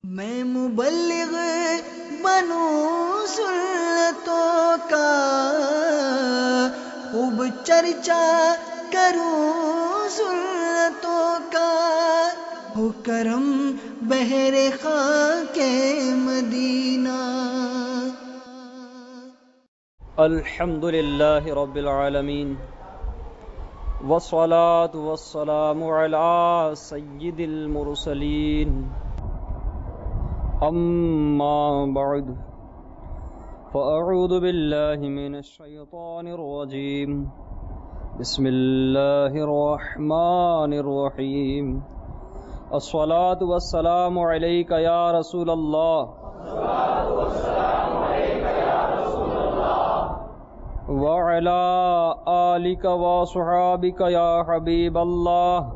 میں مبلغ بنوں سنتوں کا، خوب چرچا کروں سنتوں کا، ہو کرم بہر خاک مدینہ۔ الحمد للہ رب العالمین، والصلاة والسلام علی سید المرسلین، اما بعد فاعوذ باللہ من الشیطان الرجیم، بسم اللہ الرحمن الرحیم۔ الصلاة والسلام علیک یا رسول اللہ، وعلى آلك وصحابك يا حبيب الله،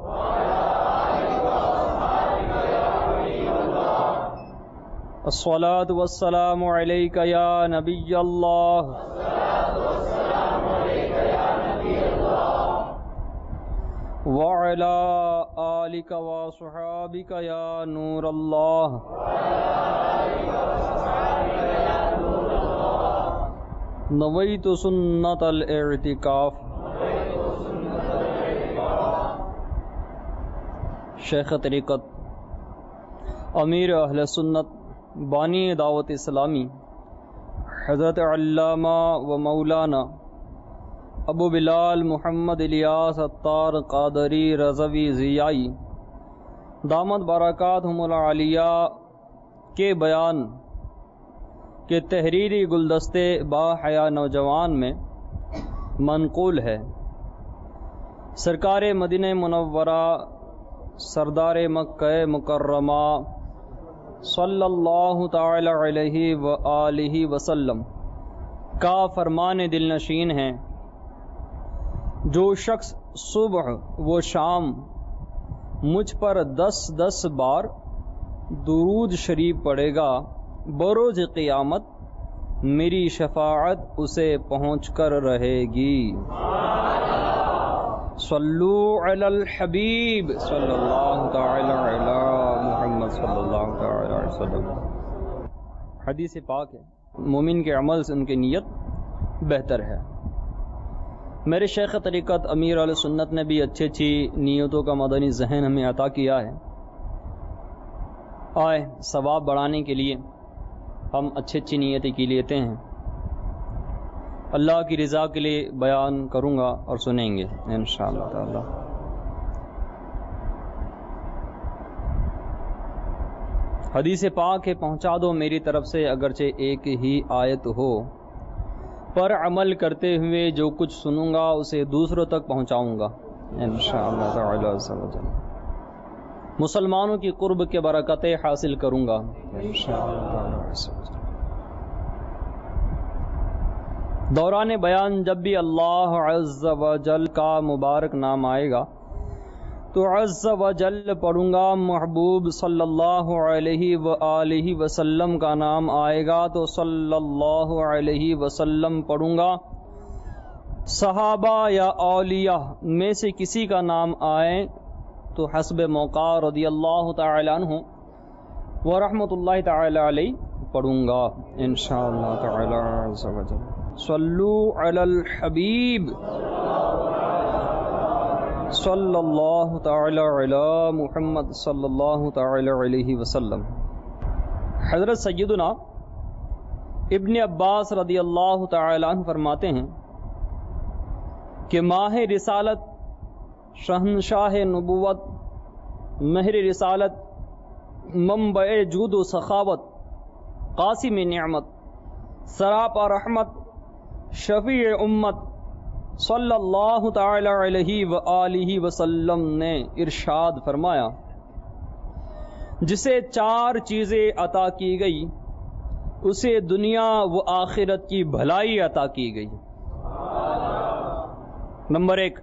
الصلاة والسلام عليك يا نبي الله، وعلى آلك وصحابك يا نور الله، نویت سنت الاعتکاف۔ شیخ طریقت امیر اہل سنت بانی دعوت اسلامی حضرت علامہ و مولانا ابو بلال محمد الیاس عطار قادری رضوی ضیائی دامت برکاتہم العالیہ کے بیان کہ تحریری گلدستے با حیا نوجوان میں منقول ہے۔ سرکار مدینہ منورہ سردار مکہ مکرمہ صلی اللہ تعالی علیہ وآلہ وسلم کا فرمان دل نشین ہے، جو شخص صبح و شام مجھ پر 10 بار درود شریف پڑھے گا، بروز قیامت میری شفاعت اسے پہنچ کر رہے گی۔ صلو علی الحبیب صلی اللہ تعالی علی محمد صلی اللہ تعالی علیہ وسلم۔ حدیث پاک ہے، مومن کے عمل سے ان کی نیت بہتر ہے۔ میرے شیخ طریقت امیر علیہ سنت نے بھی اچھی نیتوں کا مدنی ذہن ہمیں عطا کیا ہے۔ آئے ثواب بڑھانے کے لیے ہم اچھی نیتیں کی لیتے ہیں۔ اللہ کی رضا کے لیے بیان کروں گا اور سنیں گے انشاءاللہ تعالی۔ حدیث پاک ہے، پہنچا دو میری طرف سے اگرچہ ایک ہی آیت ہو، پر عمل کرتے ہوئے جو کچھ سنوں گا اسے دوسروں تک پہنچاؤں گا انشاءاللہ تعالی۔ مسلمانوں کی قرب کے برکتیں حاصل کروں گا انشاءاللہ۔ دوران بیان جب بھی اللہ عز و جل کا مبارک نام آئے گا تو عز و جل پڑھوں گا، محبوب صلی اللہ علیہ وآلہ وسلم کا نام آئے گا تو صلی اللہ علیہ وسلم پڑھوں گا، صحابہ یا اولیاء میں سے کسی کا نام آئے تو حسب موقع رضی اللہ تعالی عنہ ورحمۃ اللہ تعالی علیہ پڑھوں گا انشاءاللہ تعالی عز و جل۔ صلو علی الحبیب صلی اللہ تعالی علی محمد صلی اللہ تعالی علیہ وسلم۔ حضرت سیدنا ابن عباس رضی اللہ تعالی عنہ فرماتے ہیں کہ ماہ رسالت، شہنشاہ نبوت، مہر رسالت، منبع جود و سخاوت، قاسم نعمت، سراپا رحمت، شفیع امت صلی اللہ تعالی علیہ وآلہ وسلم نے ارشاد فرمایا، جسے 4 چیزیں عطا کی گئی اسے دنیا و آخرت کی بھلائی عطا کی گئی۔ نمبر 1،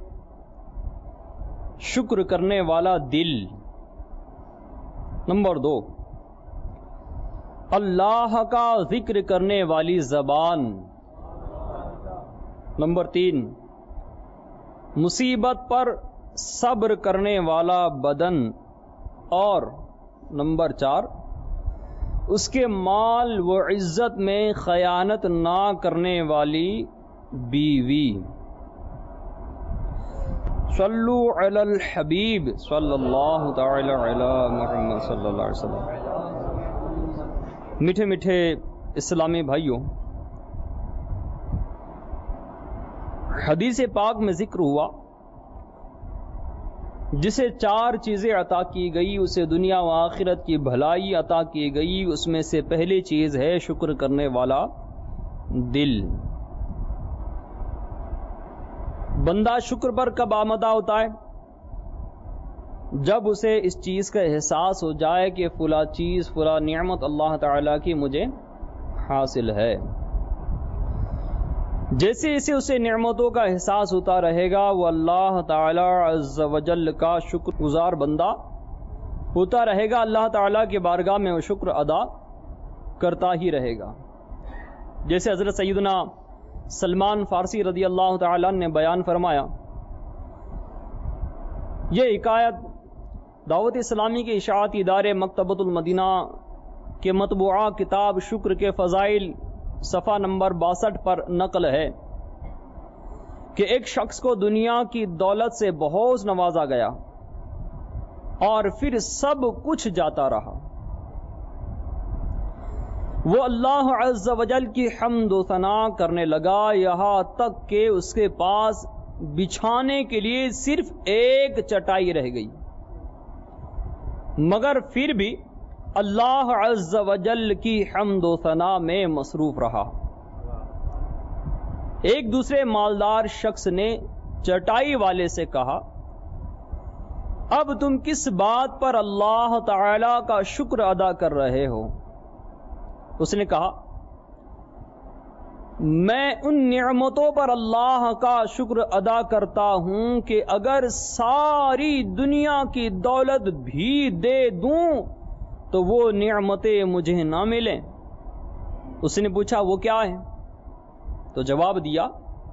شکر کرنے والا دل۔ نمبر 2، اللہ کا ذکر کرنے والی زبان۔ نمبر 3، مصیبت پر صبر کرنے والا بدن، اور نمبر 4 اس کے مال و عزت میں خیانت نہ کرنے والی بیوی. صلو علی الحبیب صلی اللہ تعالی علی محمد صلی اللہ علیہ وسلم. میٹھے میٹھے اسلامی بھائیوں، حدیث پاک میں ذکر ہوا جسے 4 چیزیں عطا کی گئی اسے دنیا و آخرت کی بھلائی عطا کی گئی. اس میں سے پہلی چیز ہے شکر کرنے والا دل. بندہ شکر پر کب آمادہ ہوتا ہے؟ جب اسے اس چیز کا احساس ہو جائے کہ فلاں چیز فلاں نعمت اللہ تعالی کی مجھے حاصل ہے. جیسے جیسے اسے نعمتوں کا احساس ہوتا رہے گا وہ اللہ تعالی عز و جل کا شکر گزار بندہ ہوتا رہے گا. اللہ تعالی کی بارگاہ میں وہ شکر ادا کرتا ہی رہے گا. جیسے حضرت سیدنا سلمان فارسی رضی اللہ تعالی عنہ نے بیان فرمایا، یہ حکایت دعوت اسلامی کے اشاعتی ادارے مکتبۃ المدینہ کے مطبوعہ کتاب شکر کے فضائل صفحہ نمبر 62 پر نقل ہے کہ ایک شخص کو دنیا کی دولت سے بہت نوازا گیا اور پھر سب کچھ جاتا رہا. وہ اللہ عز و جل کی حمد و ثنا کرنے لگا یہاں تک کہ اس کے پاس بچھانے کے لیے صرف ایک چٹائی رہ گئی، مگر پھر بھی اللہ عز و جل کی حمد و ثنا میں مصروف رہا. ایک دوسرے مالدار شخص نے چٹائی والے سے کہا، اب تم کس بات پر اللہ تعالی کا شکر ادا کر رہے ہو؟ اس نے کہا، میں ان نعمتوں پر اللہ کا شکر ادا کرتا ہوں کہ اگر ساری دنیا کی دولت بھی دے دوں تو وہ نعمتیں مجھے نہ ملیں. اس نے پوچھا وہ کیا ہے؟ تو جواب دیا،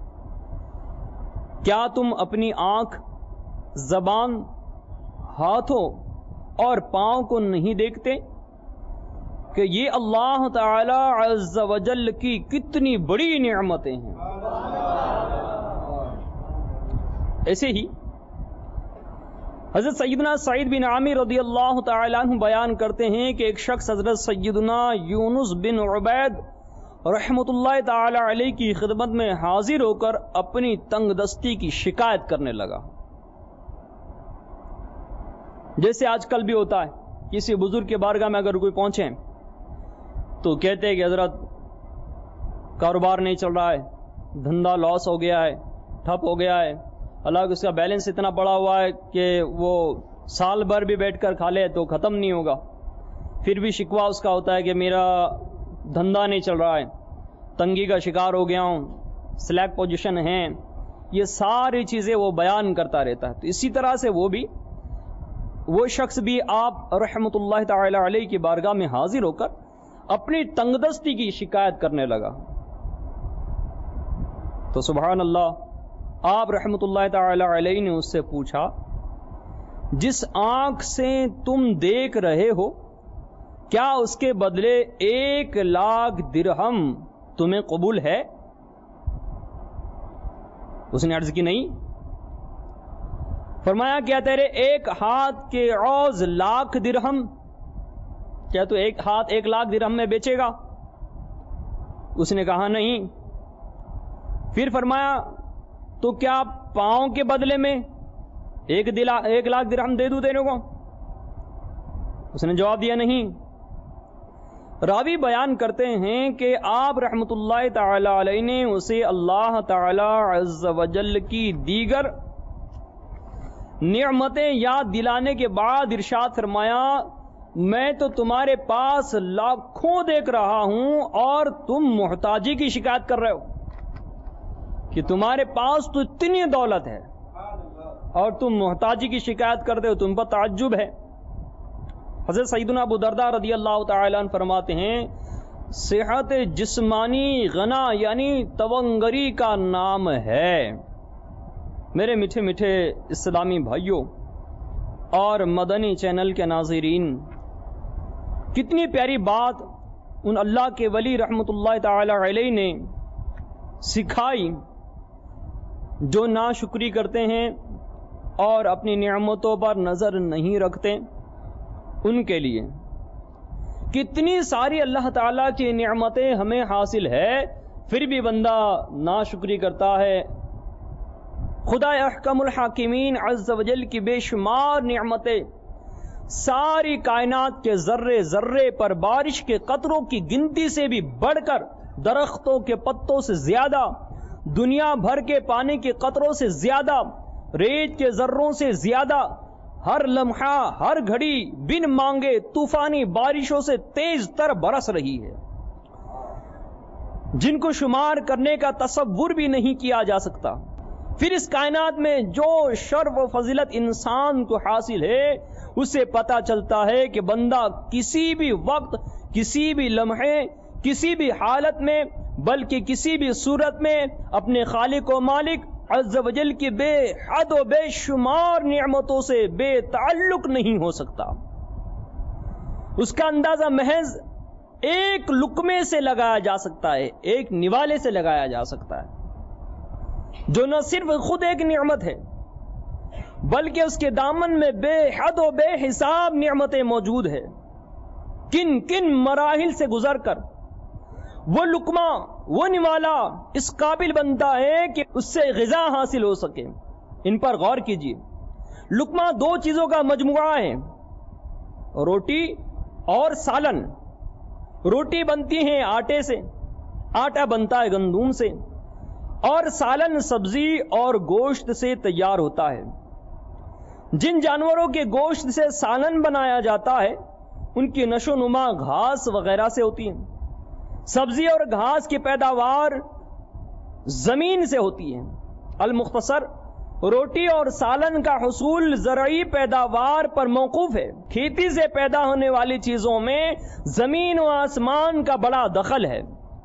کیا تم اپنی آنکھ، زبان، ہاتھوں اور پاؤں کو نہیں دیکھتے کہ یہ اللہ تعالی عز و جل کی کتنی بڑی نعمتیں ہیں؟ ایسے ہی حضرت سیدنا سعید بن عامر رضی اللہ تعالی عنہ بیان کرتے ہیں کہ ایک شخص حضرت سیدنا یونس بن عبید رحمت اللہ تعالی علیہ کی خدمت میں حاضر ہو کر اپنی تنگ دستی کی شکایت کرنے لگا. جیسے آج کل بھی ہوتا ہے، کسی بزرگ کے بارگاہ میں اگر کوئی پہنچے تو کہتے ہیں کہ حضرت کاروبار نہیں چل رہا ہے، دھندا لاس ہو گیا ہے، ٹھپ ہو گیا ہے، حالانکہ اس کا بیلنس اتنا بڑا ہوا ہے کہ وہ سال بھر بھی بیٹھ کر کھا لے تو ختم نہیں ہوگا، پھر بھی شکوہ اس کا ہوتا ہے کہ میرا دھندا نہیں چل رہا ہے، تنگی کا شکار ہو گیا ہوں، سلیک پوزیشن ہے. یہ ساری چیزیں وہ بیان کرتا رہتا ہے. تو اسی طرح سے وہ شخص بھی آپ رحمت اللہ تعالی علیہ کی بارگاہ میں حاضر ہو کر اپنی تنگ دستی کی شکایت کرنے لگا. تو سبحان اللہ، آپ رحمت اللہ تعالی علیہ نے اس سے پوچھا، جس آنکھ سے تم دیکھ رہے ہو کیا اس کے بدلے 1,00,000 درہم تمہیں قبول ہے؟ اس نے عرض کی نہیں. فرمایا کیا تیرے ایک ہاتھ کے عوض 1,00,000 درہم، کیا تو ایک ہاتھ 1,00,000 درہم میں بیچے گا؟ اس نے کہا نہیں. پھر فرمایا تو کیا پاؤں کے بدلے میں 1,00,000 درہم دے دوں تیرے کو؟ اس نے جواب دیا نہیں. راوی بیان کرتے ہیں کہ آپ رحمت اللہ تعالی علیہ نے اسے اللہ تعالی عز و جل کی دیگر نعمتیں یاد دلانے کے بعد ارشاد فرمایا، میں تو تمہارے پاس لاکھوں دیکھ رہا ہوں اور تم محتاجی کی شکایت کر رہے ہو کہ تمہارے پاس تو اتنی دولت ہے اور تم محتاجی کی شکایت کرتے ہو. تم پر تعجب ہے. حضرت سیدنا ابو درداء رضی اللہ تعالی عنہ فرماتے ہیں، صحت جسمانی غنا یعنی تونگری کا نام ہے. میرے میٹھے میٹھے اسلامی بھائیوں اور مدنی چینل کے ناظرین، کتنی پیاری بات ان اللہ کے ولی رحمت اللہ تعالی علیہ نے سکھائی جو ناشکری کرتے ہیں اور اپنی نعمتوں پر نظر نہیں رکھتے ان کے لیے. کتنی ساری اللہ تعالیٰ کی نعمتیں ہمیں حاصل ہے پھر بھی بندہ ناشکری کرتا ہے. خدا احکم الحاکمین عز و جل کی بے شمار نعمتیں، ساری کائنات کے ذرے ذرے پر بارش کے قطروں کی گنتی سے بھی بڑھ کر، درختوں کے پتوں سے زیادہ، دنیا بھر کے پانی کے قطروں سے زیادہ، ریت کے ذروں سے زیادہ، ہر لمحہ ہر گھڑی بن مانگے طوفانی بارشوں سے تیز تر برس رہی ہے، جن کو شمار کرنے کا تصور بھی نہیں کیا جا سکتا. پھر اس کائنات میں جو شرف و فضیلت انسان کو حاصل ہے اسے پتا چلتا ہے کہ بندہ کسی بھی وقت، کسی بھی لمحے، کسی بھی حالت میں، بلکہ کسی بھی صورت میں اپنے خالق و مالک عز و جل کی بے حد و بے شمار نعمتوں سے بے تعلق نہیں ہو سکتا. اس کا اندازہ محض ایک لقمے سے لگایا جا سکتا ہے، ایک نوالے سے لگایا جا سکتا ہے، جو نہ صرف خود ایک نعمت ہے بلکہ اس کے دامن میں بے حد و بے حساب نعمتیں موجود ہے. کن کن مراحل سے گزر کر وہ لقمہ، وہ نوالا اس قابل بنتا ہے کہ اس سے غذا حاصل ہو سکے. ان پر غور کیجیے. لقمہ دو چیزوں کا مجموعہ ہے، روٹی اور سالن. روٹی بنتی ہے آٹے سے، آٹا بنتا ہے گندم سے، اور سالن سبزی اور گوشت سے تیار ہوتا ہے. جن جانوروں کے گوشت سے سالن بنایا جاتا ہے ان کی نشو و نما گھاس وغیرہ سے ہوتی ہے. سبزی اور گھاس کی پیداوار زمین سے ہوتی ہے. المختصر، روٹی اور سالن کا حصول زرعی پیداوار پر موقوف ہے. کھیتی سے پیدا ہونے والی چیزوں میں زمین و آسمان کا بڑا دخل ہے،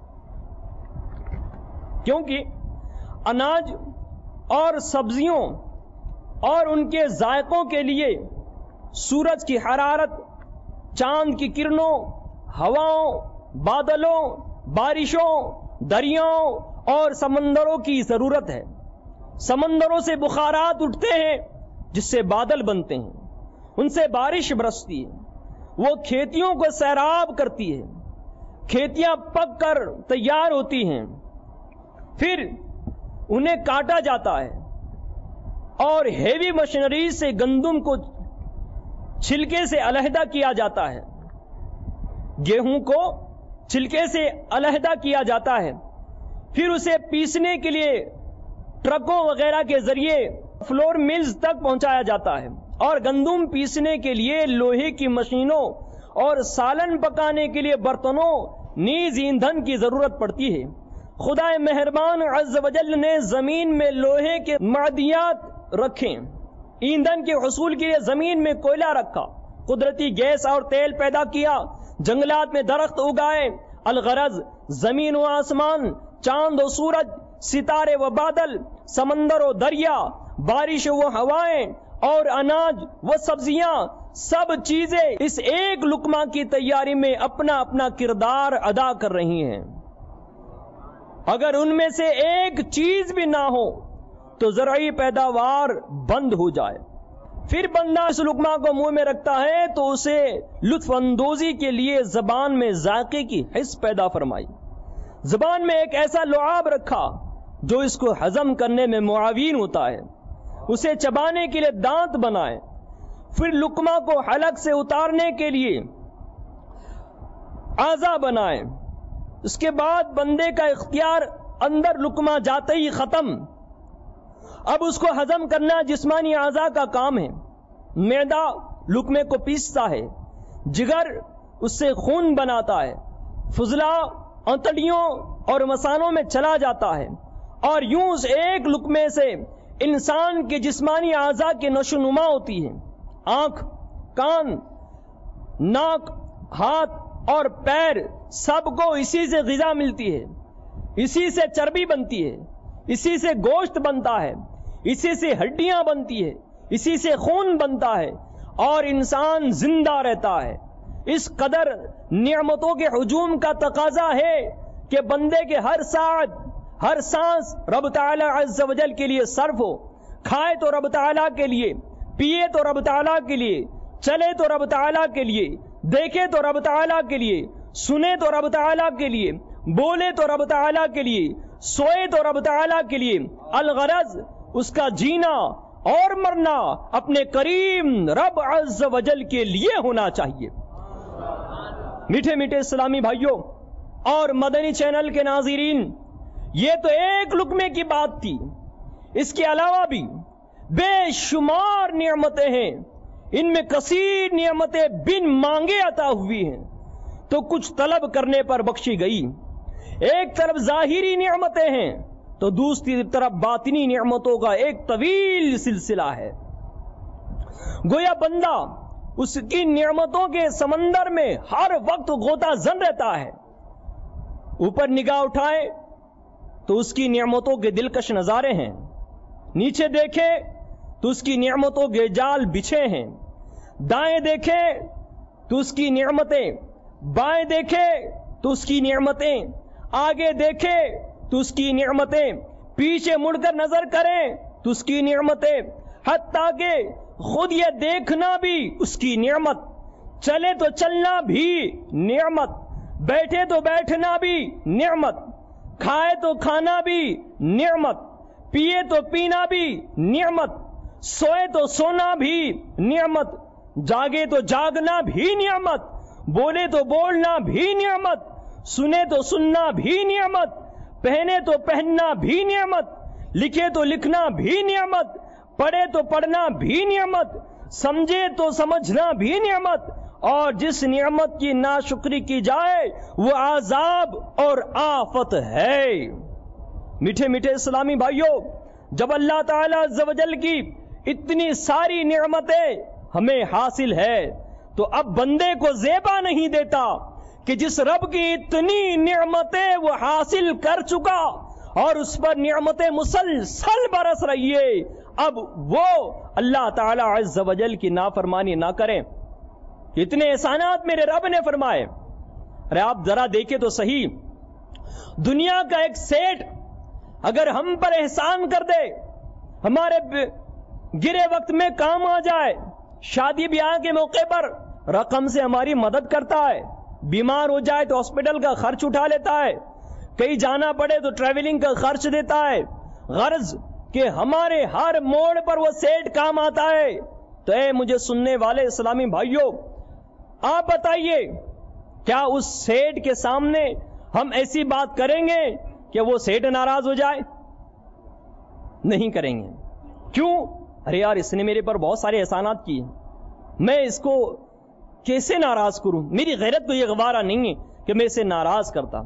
کیونکہ اناج اور سبزیوں اور ان کے ذائقوں کے لیے سورج کی حرارت، چاند کی کرنوں، ہواؤں، بادلوں، بارشوں، دریاؤں اور سمندروں کی ضرورت ہے. سمندروں سے بخارات اٹھتے ہیں جس سے بادل بنتے ہیں، ان سے بارش برستی ہے، وہ کھیتیوں کو سیراب کرتی ہے، کھیتیاں پک کر تیار ہوتی ہیں، پھر انہیں کاٹا جاتا ہے اور ہیوی مشینری سے گندم کو چھلکے سے علیحدہ کیا جاتا ہے، گیہوں کو چھلکے سے علیحدہ کیا جاتا ہے، پھر اسے پیسنے کے لیے ٹرکوں وغیرہ کے ذریعے فلور ملز تک پہنچایا جاتا ہے، اور گندم پیسنے کے لیے لوہے کی مشینوں اور سالن پکانے کے لیے برتنوں نیز ایندھن کی ضرورت پڑتی ہے. خدا مہربان عز و جل نے زمین میں لوہے کے معدنیات رکھے، ایندھن کے حصول کے لیے زمین میں کوئلہ رکھا، قدرتی گیس اور تیل پیدا کیا، جنگلات میں درخت اگائے. الغرض زمین و آسمان، چاند و سورج، ستارے و بادل، سمندر و دریا، بارش و ہوائیں اور اناج و سبزیاں، سب چیزیں اس ایک لقمہ کی تیاری میں اپنا اپنا کردار ادا کر رہی ہیں. اگر ان میں سے ایک چیز بھی نہ ہو تو زرعی پیداوار بند ہو جائے. پھر بندہ اس لقمہ کو منہ میں رکھتا ہے تو اسے لطف اندوزی کے لیے زبان میں ذائقے کی حس پیدا فرمائی، زبان میں ایک ایسا لعاب رکھا جو اس کو ہضم کرنے میں معاون ہوتا ہے، اسے چبانے کے لیے دانت بنائے، پھر لقمہ کو حلق سے اتارنے کے لیے اعضا بنائے. اس کے بعد بندے کا اختیار اندر لقمہ جاتے ہی ختم. اب اس کو ہضم کرنا جسمانی اعضاء کا کام ہے. معدہ لقمے کو پیستا ہے، جگر اس سے خون بناتا ہے، فضلہ انتڑیوں اور مثانوں میں چلا جاتا ہے، اور یوں اس ایک لقمے سے انسان کے جسمانی اعضاء کی نشو نما ہوتی ہے. آنکھ، کان، ناک، ہاتھ اور پیر، سب کو اسی سے غذا ملتی ہے، اسی سے چربی بنتی ہے، اسی سے گوشت بنتا ہے، اسی سے ہڈیاں بنتی ہے، اسی سے خون بنتا ہے، اور انسان زندہ رہتا ہے. اس قدر نعمتوں کے ہجوم کا تقاضا ہے کہ بندے کے ہر ساعت ہر سانس رب تعالی عز و جل کے لیے صرف ہو. کھائے تو رب تعالی کے لیے، پیے تو رب تعالی کے لیے، چلے تو رب تعالی کے لیے، دیکھے تو رب تعالی کے لیے، سنے تو رب تعالی کے لیے، بولے تو رب تعالی کے لیے، سوئے تو رب تعالی کے لیے. الغرض اس کا جینا اور مرنا اپنے کریم رب عز و جل کے لیے ہونا چاہیے. میٹھے میٹھے اسلامی بھائیوں اور مدنی چینل کے ناظرین، یہ تو ایک لقمے کی بات تھی. اس کے علاوہ بھی بے شمار نعمتیں ہیں. ان میں کثیر نعمتیں بن مانگے عطا ہوئی ہیں تو کچھ طلب کرنے پر بخشی گئی. ایک طرف ظاہری نعمتیں ہیں تو دوسری طرف باطنی نعمتوں کا ایک طویل سلسلہ ہے. گویا بندہ اس کی نعمتوں کے سمندر میں ہر وقت غوطہ زن رہتا ہے. اوپر نگاہ اٹھائے تو اس کی نعمتوں کے دلکش نظارے ہیں، نیچے دیکھے تو اس کی نعمتوں کے جال بچھے ہیں، دائیں دیکھے تو اس کی نعمتیں، بائیں دیکھے تو اس کی نعمتیں، آگے دیکھے تو اس کی نعمتیں، پیچھے مڑ کر نظر کریں تو اس کی نعمتیں، حتیٰ کہ خود یہ دیکھنا بھی اس کی نعمت، چلے تو چلنا بھی نعمت، بیٹھے تو بیٹھنا بھی نعمت، کھائے تو کھانا بھی نعمت، پیے تو پینا بھی نعمت، سوئے تو سونا بھی نعمت، جاگے تو جاگنا بھی نعمت، بولے تو بولنا بھی نعمت، سنے تو سننا بھی نعمت، پہنے تو پہننا بھی نعمت، لکھے تو لکھنا بھی نعمت، پڑھے تو پڑھنا بھی نعمت، سمجھے تو سمجھنا بھی نعمت. اور جس نعمت کی ناشکری کی جائے وہ عذاب اور آفت ہے. میٹھے میٹھے اسلامی بھائیوں، جب اللہ تعالی عز و جل کی اتنی ساری نعمتیں ہمیں حاصل ہے تو اب بندے کو زیبا نہیں دیتا کہ جس رب کی اتنی نعمتیں وہ حاصل کر چکا اور اس پر نعمتیں مسلسل برس رہی ہے، اب وہ اللہ تعالی عز و جل کی نافرمانی نہ کریں. اتنے احسانات میرے رب نے فرمائے. ارے آپ ذرا دیکھیں تو صحیح، دنیا کا ایک سیٹ اگر ہم پر احسان کر دے، ہمارے گرے وقت میں کام آ جائے، شادی بیاہ کے موقع پر رقم سے ہماری مدد کرتا ہے، بیمار ہو جائے تو ہاسپٹل کا خرچ اٹھا لیتا ہے، کہیں جانا پڑے تو ٹریولنگ کا خرچ دیتا ہے، غرض کہ ہمارے ہر موڑ پر وہ سیٹ کام آتا ہے. تو اے مجھے سننے والے اسلامی بھائیوں، آپ بتائیے کیا اس سیٹ کے سامنے ہم ایسی بات کریں گے کہ وہ سیٹ ناراض ہو جائے؟ نہیں کریں گے. کیوں؟ ارے یار اس نے میرے پر بہت سارے احسانات کیے، میں اس کو کیسے ناراض کروں؟ میری غیرت کو یہ گوارا نہیں ہے کہ میں اسے ناراض کرتا.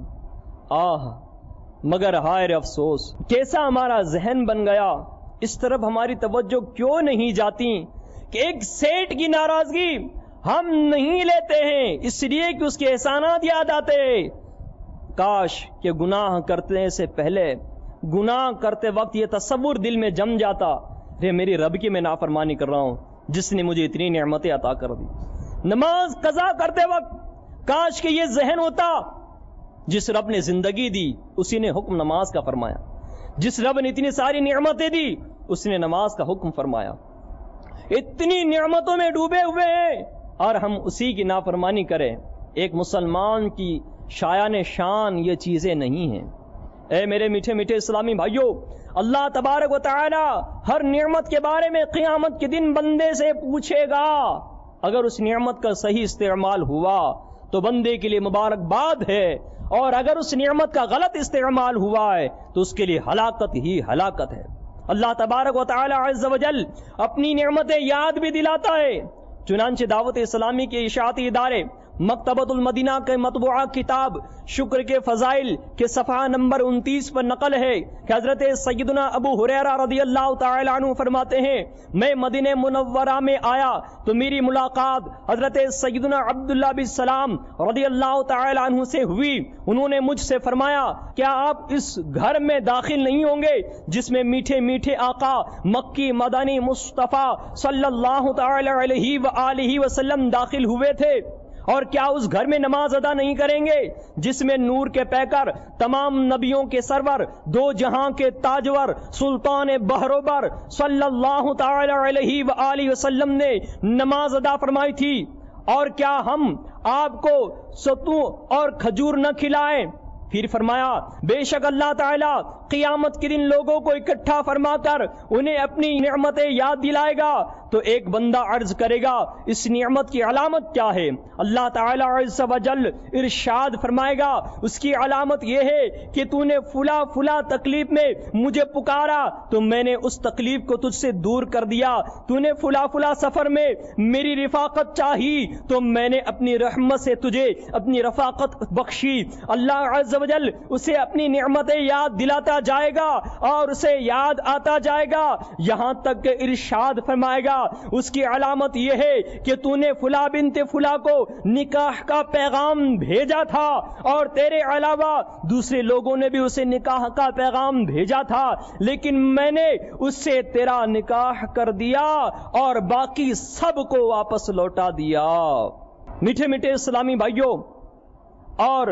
مگر ہائے افسوس، کیسا ہمارا ذہن بن گیا، اس طرف ہماری توجہ کیوں نہیں جاتی کہ ایک سیٹ کی ناراضگی ہم نہیں لیتے ہیں اس لیے کہ اس کے احسانات یاد آتے ہیں. کاش کہ گناہ کرنے سے پہلے، گناہ کرتے وقت یہ تصور دل میں جم جاتا، رے میری رب کی میں نافرمانی کر رہا ہوں جس نے مجھے اتنی نعمتیں عطا کر دی. نماز قضا کرتے وقت کاش کہ یہ ذہن ہوتا، جس رب نے زندگی دی اسی نے حکم نماز کا فرمایا، جس رب نے اتنی ساری نعمتیں دی اس نے نماز کا حکم فرمایا. اتنی نعمتوں میں ڈوبے ہوئے ہیں اور ہم اسی کی نافرمانی کریں. ایک مسلمان کی شایان شان یہ چیزیں نہیں ہیں. اے میرے میٹھے میٹھے اسلامی بھائیوں، اللہ تبارک و تعالی ہر نعمت کے بارے میں قیامت کے دن بندے سے پوچھے گا. اگر اس نعمت کا صحیح استعمال ہوا تو بندے کے لیے مبارکباد ہے، اور اگر اس نعمت کا غلط استعمال ہوا ہے تو اس کے لیے ہلاکت ہی ہلاکت ہے. اللہ تبارک و تعالی عز و جل اپنی نعمتیں یاد بھی دلاتا ہے. چنانچہ دعوت اسلامی کے اشاعتی ادارے مکتبۃ المدینہ کے مطبوعہ کتاب شکر کے فضائل کے صفحہ نمبر 29 پر نقل ہے کہ حضرت سیدنا ابو ہریرہ رضی اللہ تعالی عنہ فرماتے ہیں، میں مدینہ منورہ میں آیا تو میری ملاقات حضرت سیدنا عبداللہ بن سلام رضی اللہ تعالی عنہ سے ہوئی. انہوں نے مجھ سے فرمایا، کیا آپ اس گھر میں داخل نہیں ہوں گے جس میں میٹھے میٹھے آقا مکی مدنی مصطفیٰ صلی اللہ تعالی علیہ وآلہ وسلم داخل ہوئے تھے؟ اور کیا اس گھر میں نماز ادا نہیں کریں گے جس میں نور کے پیکر تمام نبیوں کے سرور دو جہاں کے تاجور سلطان بحروبر صلی اللہ تعالی علیہ وآلہ وسلم نے نماز ادا فرمائی تھی؟ اور کیا ہم آپ کو ستو اور کھجور نہ کھلائیں؟ پھر فرمایا بے شک اللہ تعالیٰ قیامت کے دن لوگوں کو اکٹھا فرما کر انہیں اپنی نعمتیں یاد دلائے گا تو ایک بندہ عرض کرے گا اس نعمت کی علامت کیا ہے؟ اللہ تعالیٰ عز و جل ارشاد فرمائے گا اس کی علامت یہ ہے کہ تو نے فلاں فلاں تکلیف میں مجھے پکارا تو میں نے اس تکلیف کو تجھ سے دور کر دیا، تو نے فلاں فلاں سفر میں میری رفاقت چاہی تو میں نے اپنی رحمت سے تجھے اپنی رفاقت بخشی۔ اللہ عز و جل اسے اپنی نعمتیں یاد دلاتا جائے گا اور اسے یاد آتا جائے گا یہاں تک کہ ارشاد فرمائے گا اس کی علامت یہ ہے کہ تو نے فلاں بنت فلاں کو نکاح کا پیغام بھیجا تھا اور تیرے علاوہ دوسرے لوگوں نے بھی اسے نکاح کا پیغام بھیجا تھا لیکن میں نے اس سے تیرا نکاح کر دیا اور باقی سب کو واپس لوٹا دیا۔ میٹھے میٹھے اسلامی بھائیوں اور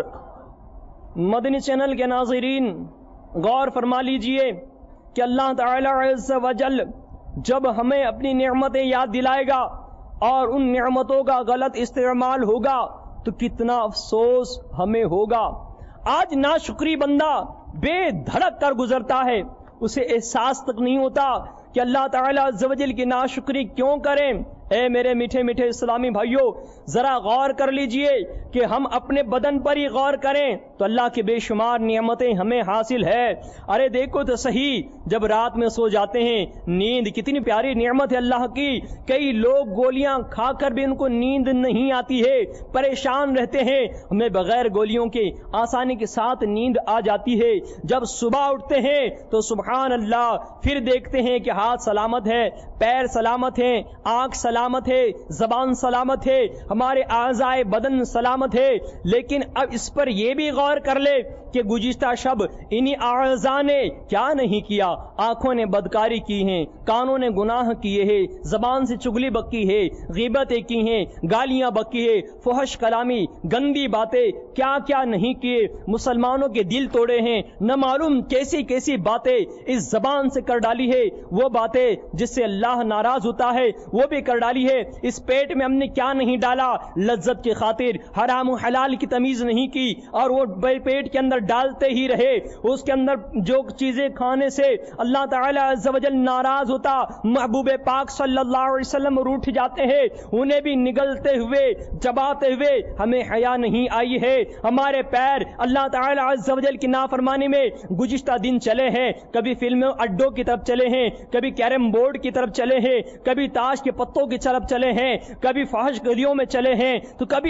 مدنی چینل کے ناظرین، غور فرما لیجئے کہ اللہ تعالی عز و جل جب ہمیں اپنی نعمتیں یاد دلائے گا اور ان نعمتوں کا غلط استعمال ہوگا تو کتنا افسوس ہمیں ہوگا۔ آج ناشکری بندہ بے دھڑک کر گزرتا ہے، اسے احساس تک نہیں ہوتا کہ اللہ تعالی عز و جل کی ناشکری کیوں کریں۔ اے میرے میٹھے میٹھے اسلامی بھائیوں، ذرا غور کر لیجئے کہ ہم اپنے بدن پر ہی غور کریں تو اللہ کی بے شمار نعمتیں ہمیں حاصل ہے۔ ارے دیکھو تو صحیح، جب رات میں سو جاتے ہیں نیند کتنی پیاری نعمت ہے اللہ کی۔ کئی لوگ گولیاں کھا کر بھی ان کو نیند نہیں آتی ہے، پریشان رہتے ہیں، ہمیں بغیر گولیوں کے آسانی کے ساتھ نیند آ جاتی ہے۔ جب صبح اٹھتے ہیں تو سبحان اللہ، پھر دیکھتے ہیں کہ ہاتھ سلامت ہے، پیر سلامت ہیں، آنکھ سلامت ہے، زبان سلامت ہے، ہمارے اعضائے بدن سلامت ہے۔ لیکن اب اس پر یہ بھی غور کر لے کہ گزشتہ شب انہی اعضاء نے کیا نہیں کیا۔ آنکھوں نے بدکاری کی ہیں، کانوں نے گناہ کیے ہیں، زبان سے چگلی بکی ہے، غیبتیں کی ہیں، گالیاں بکی ہے، فحش کلامی، گندی باتیں، کیا کیا نہیں کیے۔ مسلمانوں کے دل توڑے ہیں، نہ معلوم کیسی کیسی باتیں اس زبان سے کر ڈالی ہے، وہ باتیں جس سے اللہ ناراض ہوتا ہے وہ بھی کر ڈالی ہے۔ اس پیٹ میں ہم نے کیا نہیں ڈالا، لذت کی خاطر حرام و حلال کی تمیز نہیں کی اور وہ پیٹ کے اندر ڈالتے ہی رہے۔ اس کے اندر جو چیزیں کھانے سے اللہ تعالی عز و جل ناراض ہوتا، محبوب پاک صلی اللہ علیہ وسلم روٹھ جاتے ہیں، انہیں بھی نگلتے ہوئے چباتے ہوئے ہمیں حیا نہیں آئی ہے۔ ہمارے پیر اللہ تعالی عز و جل کی نافرمانی میں گزشتہ دن چلے ہیں، کبھی فلموں اڈوں کی طرف چلے ہیں، کبھی کیرم بورڈ کی طرف چلے ہیں، کبھی تاش کے پتوں کی طرف چلے ہیں، کبھی فحش گلیوں میں چلے ہیں، تو کبھی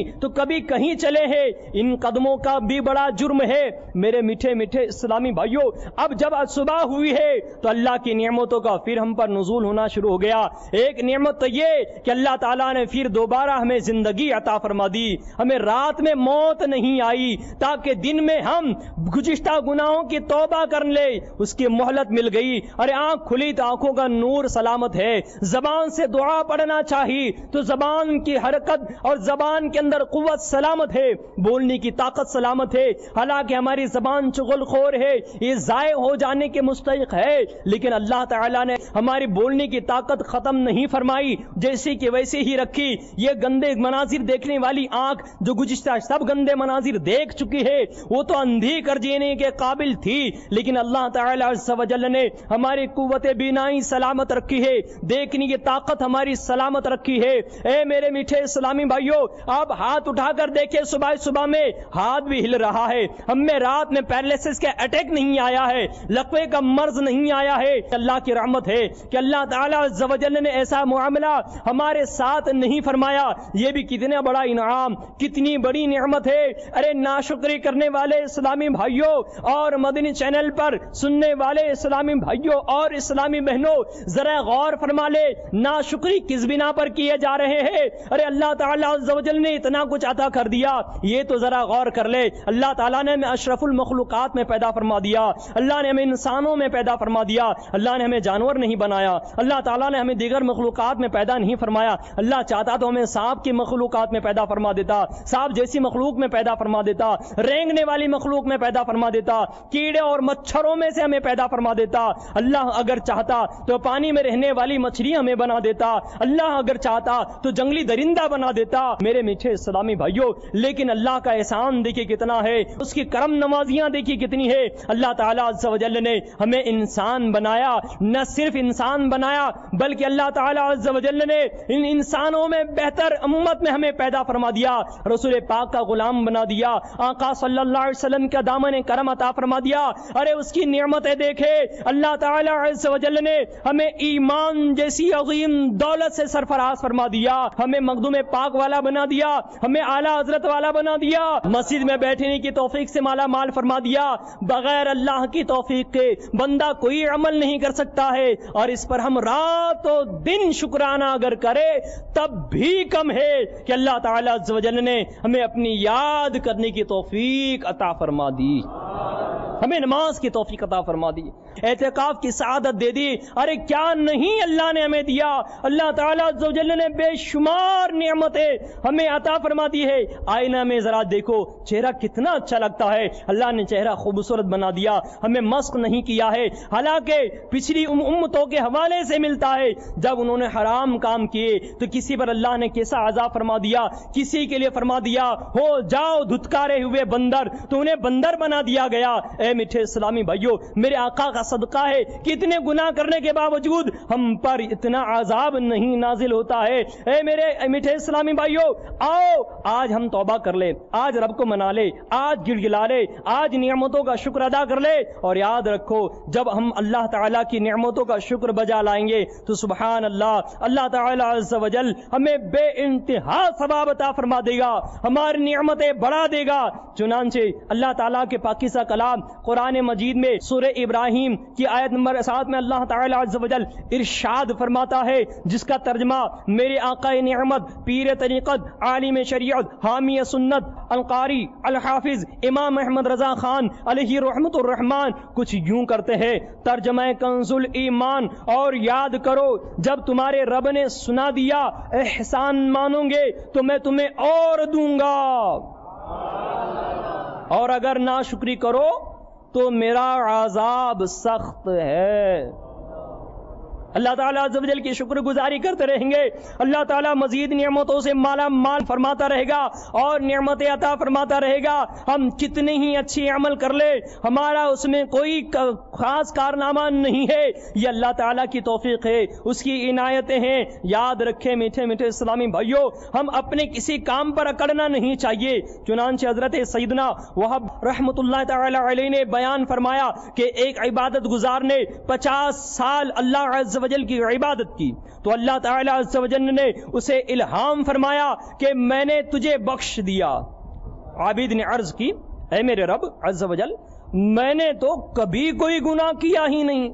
کہیں چلے ہیں۔ ان قدموں کا بھی بڑا جرم ہے میرے میٹھے میٹھے اسلامی بھائیوں۔ اب جب صبح ہوئی ہے تو اللہ کی نعمتوں کا پھر ہم پر نزول ہونا شروع ہو گیا۔ ایک نعمت تو یہ کہ اللہ تعالیٰ نے پھر دوبارہ ہمیں زندگی عطا فرما دی، ہمیں رات میں موت نہیں آئی تاکہ دن میں ہم گزشتہ گناہوں کی توبہ کر لے، اس کی مہلت مل گئی۔ ارے آنکھ کھلی تو آنکھوں کا نور سلامت ہے، زبان سے دعا پڑھنا چاہیے تو زبان کی حرکت اور زبان کے اندر قوت سلامت ہے، بولنے کی طاقت سلامت ہے۔ حالانکہ ہماری زبان چغل خور ہے، یہ ضائع ہو جانے کے مستحق ہے، لیکن اللہ تعالیٰ نے ہماری بولنے کی طاقت ختم نہیں فرمائی، جیسی کہ ویسے ہی رکھی۔ یہ گندے مناظر دیکھنے والی آنکھ جو گزشتہ سب گندے مناظر دیکھ چکی ہے وہ تو اندھی کر جینے کے قابل تھی، لیکن اللہ تعالیٰ عز و جل نے ہماری قوت بینائی سلامت رکھی ہے، دیکھنے کی طاقت ہماری سلامت رکھی ہے۔ اے میرے میٹھے اسلامی بھائیوں، آپ ہاتھ اٹھا کر دیکھیں، صبح صبح میں ہاتھ بھی ہل رہا ہے، ہم میں رات میں پیرالائسس کا اٹیک نہیں آیا ہے، لقوے کا مرض نہیں آیا ہے۔ اللہ کی رحمت ہے کہ اللہ تعالیٰ عز و جل نے ایسا معاملہ ہمارے ساتھ نہیں فرمایا۔ یہ بھی کتنا بڑا انعام، کتنی بڑی نعمت ہے۔ ارے ناشکری کرنے والے اسلامی بھائیوں اور مدنی چینل پر سننے والے اسلامی بھائیوں اور اسلامی بہنوں، ذرا غور فرما لے، ناشکری ناشکری کس بنا پر کیے جا رہے ہیں؟ ارے اللہ تعالیٰ عز و جل نے اتنا کچھ عطا کر دیا، یہ تو ذرا غور کر لے۔ اللہ تعالیٰ نے ہمیں اشرف المخلوقات میں پیدا فرما دیا، اللہ نے ہمیں انسانوں میں پیدا فرما دیا، اللہ نے ہمیں جانور نہیں بنایا، اللہ تعالیٰ نے ہمیں دیگر مخلوقات میں پیدا نہیں فرمایا۔ اللہ چاہتا تو ہمیں سانپ کی مخلوقات میں پیدا فرما دیتا، سانپ جیسی مخلوق میں پیدا فرما دیتا، رینگنے والی مخلوق میں پیدا فرما دیتا، کیڑے اور مچھروں میں سے ہمیں پیدا فرما دیتا۔ اللہ اگر چاہتا تو پانی میں رہنے والی مچھلی ہمیں بنا دیتا، اللہ اگر چاہتا تو جنگلی درندہ بنا دیتا۔ میرے میٹھے اسلامی بھائیوں، لیکن اللہ کا احسان دیکھیے کتنا ہے، اس کی کرم نوازیاں دیکھیے کتنی ہے۔ اللہ تعالیٰ عز و جل نے ہمیں انسان بنایا، نہ صرف انسان بنایا بلکہ اللہ تعالیٰ عز و جل نے ان انسانوں میں بہتر امت میں ہمیں پیدا فرما دیا، رسول پاک کا غلام بنا دیا، آقا صلی اللہ علیہ وسلم کا دامن کرم عطا فرما دیا۔ ارے اس کی نعمتیں دیکھے، اللہ تعالیٰ عز و جل نے ہمیں ایمان جیسی عظیم دولت سے سرفراز فرما دیا، ہمیں مخدوم پاک والا بنا دیا، ہمیں اعلیٰ حضرت والا بنا دیا، مسجد میں بیٹھنے کی توفیق سے مالا مال فرما دیا۔ بغیر اللہ کی توفیق کے بندہ کوئی عمل نہیں کر سکتا ہے، اور اس پر ہم رات و دن شکرانہ اگر کرے تب بھی کم ہے کہ اللہ تعالیٰ عز و جل نے ہمیں اپنی یاد کرنے کی توفیق عطا فرما دی، ہمیں نماز کی توفیق عطا فرما دی، اعتکاف کی سعادت دے دی۔ ارے کیا نہیں اللہ نے ہمیں دیا، اللہ تعالیٰ عز و جل نے بے شمار نعمتیں ہمیں عطا فرما دی ہے۔ آئینہ میں ذرا دیکھو چہرہ کتنا اچھا لگتا ہے، اللہ نے چہرہ خوبصورت بنا دیا، ہمیں مسخ نہیں کیا ہے، حالانکہ پچھلی امتوں کے حوالے سے ملتا ہے جب انہوں نے حرام کام کیے تو کسی پر اللہ نے کیسا عذاب فرما دیا، کسی کے لیے فرما دیا ہو جاؤ دھتکارے ہوئے بندر، تو انہیں بندر بنا دیا گیا۔ اے میٹھے اسلامی بھائیوں، میرے آقا کا صدقہ ہے کہ اتنے گناہ کرنے کے باوجود ہم پر اتنا عذاب نہیں نازل ہوتا ہے۔ اے میرے میٹھے اسلامی بھائیوں، آؤ آج ہم توبہ کر لیں، آج رب کو منا لے، آج گڑ گلا لے، آج نعمتوں کا شکر ادا کر لے، اور یاد رکھو جب ہم اللہ تعالیٰ کی نعمتوں کا شکر بجا لائیں گے تو سبحان اللہ، اللہ تعالیٰ عز و جل ہمیں بے انتہا ثواب عطا فرما دے گا، ہماری نعمتیں بڑھا دے گا۔ چنانچہ اللہ تعالیٰ کے پاکیزہ کلام قرآن مجید میں سورہ ابراہیم کی آیت نمبر 7 میں اللہ تعالیٰ عز و جل ارشاد فرماتا ہے، جس کا ترجمہ میرے آقا نعمت، پیر طریقت، عالم شریعت، حامی سنت، القاری الحافظ امام احمد رضا خان علیہ رحمت الرحمان کچھ یوں کرتے ہیں، ترجمہ کنز الایمان، اور یاد کرو جب تمہارے رب نے سنا دیا احسان مانو گے تو میں تمہیں اور دوں گا، اور اگر ناشکری کرو تو میرا عذاب سخت ہے۔ اللہ تعالیٰ عز و جل کی شکر گزاری کرتے رہیں گے، اللہ تعالیٰ مزید نعمتوں سے مالا مال فرماتا رہے گا اور نعمتیں عطا فرماتا رہے گا۔ ہم کتنے ہی اچھی عمل کر لے، ہمارا اس میں کوئی خاص کارنامہ نہیں ہے، یہ اللہ تعالیٰ کی توفیق ہے، اس کی عنایتیں ہیں۔ یاد رکھیں میٹھے میٹھے اسلامی بھائیوں، ہم اپنے کسی کام پر اکڑنا نہیں چاہیے۔ چنانچہ حضرت سیدنا وہب رحمت اللہ تعالی علیہ نے بیان فرمایا کہ ایک عبادت گزار نے 50 سال اللہ عز و جل کی عبادت کی تو اللہ تعالیٰ عز و جل نے اسے الہام فرمایا کہ میں نے تجھے بخش دیا۔ عابد نے عرض کی، اے میرے رب عز و جل، میں نے تو کبھی کوئی گناہ کیا ہی نہیں،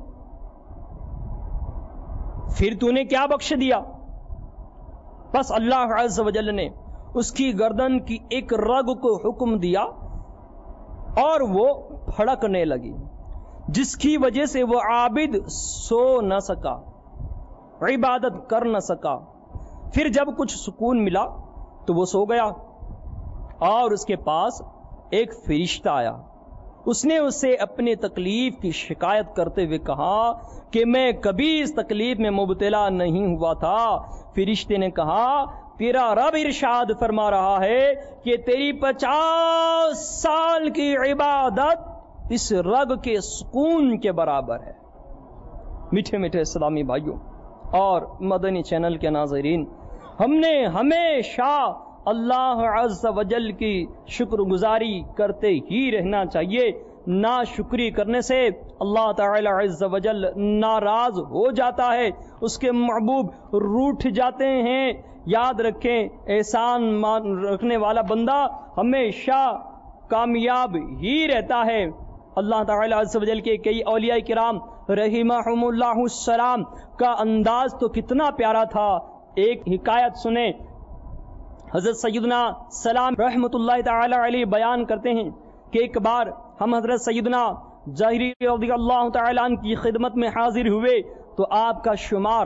پھر تو نے کیا بخش دیا؟ بس اللہ عز و جل نے اس کی گردن کی ایک رگ کو حکم دیا اور وہ پھڑکنے لگی، جس کی وجہ سے وہ عابد سو نہ سکا، عبادت کر نہ سکا۔ پھر جب کچھ سکون ملا تو وہ سو گیا، اور اس کے پاس ایک فرشتہ آیا، اس نے اسے اپنی تکلیف کی شکایت کرتے ہوئے کہا کہ میں کبھی اس تکلیف میں مبتلا نہیں ہوا تھا۔ فرشتے نے کہا تیرا رب ارشاد فرما رہا ہے کہ تیری 50 سال کی عبادت اس رگ کے سکون کے برابر ہے۔ میٹھے میٹھے اسلامی بھائیوں اور مدنی چینل کے ناظرین، ہم نے ہمیشہ اللہ عز و جل کی شکر گزاری کرتے ہی رہنا چاہیے۔ ناشکری کرنے سے اللہ تعالی عز و جل ناراض ہو جاتا ہے، اس کے محبوب روٹھ جاتے ہیں۔ یاد رکھیں، احسان رکھنے والا بندہ ہمیشہ کامیاب ہی رہتا ہے، اللہ تعالیٰ عز و جل کے کئی اولیاء کرام رحمہم اللہ السلام کا انداز تو کتنا پیارا تھا. ایک حکایت سنیں. حضرت سیدنا سلام رحمۃ اللہ تعالی علیہ بیان کرتے ہیں کہ ایک بار ہم حضرت سیدنا ظاہری رضی اللہ تعالیٰ عنہ کی خدمت میں حاضر ہوئے تو آپ کا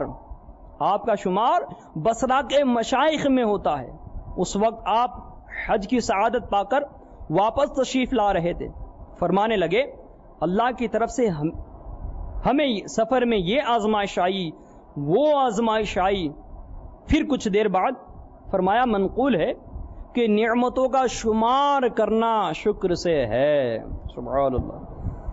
شمار بصرہ کے مشائخ میں ہوتا ہے. اس وقت آپ حج کی سعادت پا کر واپس تشریف لا رہے تھے. فرمانے لگے اللہ کی طرف سے ہمیں سفر میں یہ آزمائش آئی، وہ آزمائش آئی. پھر کچھ دیر بعد فرمایا منقول ہے کہ نعمتوں کا شمار کرنا شکر سے ہے. سبحان اللہ.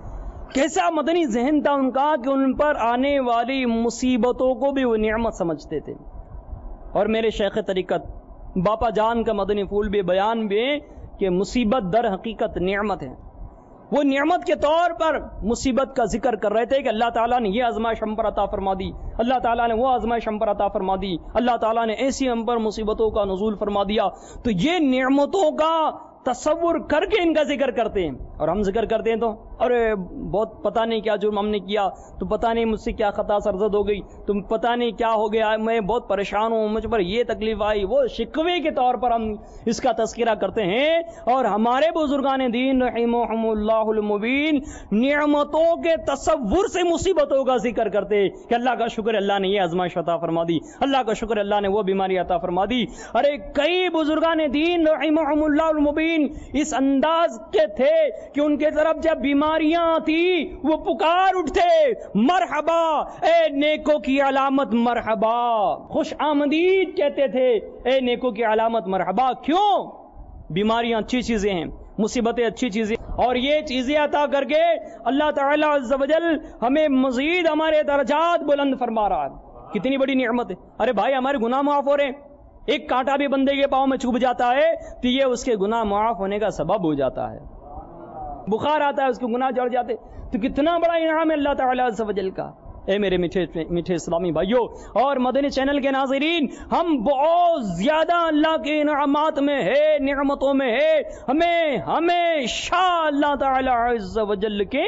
کیسا مدنی ذہن تھا ان کا کہ ان پر آنے والی مصیبتوں کو بھی وہ نعمت سمجھتے تھے. اور میرے شیخ طریقت باپا جان کا مدنی پھول بھی بیان بھی کہ مصیبت در حقیقت نعمت ہے. وہ نعمت کے طور پر مصیبت کا ذکر کر رہے تھے کہ اللہ تعالیٰ نے یہ آزمائش ہم پر عطا فرما دی، اللہ تعالیٰ نے وہ آزمائش ہم پر عطا فرما دی، اللہ تعالیٰ نے ایسی ہم پر مصیبتوں کا نزول فرما دیا. تو یہ نعمتوں کا تصور کر کے ان کا ذکر کرتے ہیں. اور ہم ذکر کرتے ہیں تو ارے بہت پتہ نہیں کیا جرم ہم نے کیا، تو پتہ نہیں مجھ سے کیا خطا سرزد ہو گئی، تم پتہ نہیں کیا ہو گیا، میں بہت پریشان ہوں، مجھ پر یہ تکلیف آئی. وہ شکوے کے طور پر ہم اس کا تذکرہ کرتے ہیں. اور ہمارے بزرگان دین رحمہم اللہ المبین نعمتوں کے تصور سے مصیبتوں کا ذکر کرتے کہ اللہ کا شکر اللہ نے یہ آزمائش عطا فرما دی، اللہ کا شکر اللہ نے وہ بیماری عطا فرما دی. ارے کئی بزرگان دین رحمہم اللہ المبین اس انداز کے تھے کہ ان کے طرف جب بیماریاں آتی وہ پکار اٹھتے مرحبا اے نیکوں کی علامت مرحبا، خوش آمدید کہتے تھے اے نیکوں کی علامت مرحبا. کیوں؟ بیماریاں اچھی چیزیں ہیں، مصیبتیں اچھی چیزیں، اور یہ چیزیں عطا کر کے اللہ تعالی عز و جل ہمیں مزید ہمارے درجات بلند فرما رہا ہے. کتنی بڑی نعمت ہے. ارے بھائی ہمارے گناہ معاف ہو رہے ہیں. ایک کانٹا بھی بندے کے پاؤں میں چبھ جاتا ہے تو یہ اس کے گناہ معاف ہونے کا سبب ہو جاتا ہے. بخار آتا ہے اس کے گناہ جڑ جاتے، تو کتنا بڑا انعام ہے اللہ تعالی عز و جل کا. اے میرے میٹھے اسلامی بھائیوں اور مدنی چینل کے ناظرین، ہم بہت زیادہ اللہ کے انعامات میں ہے، نعمتوں میں ہے. ہمیں ہمیشہ اللہ تعالی عز و جل کے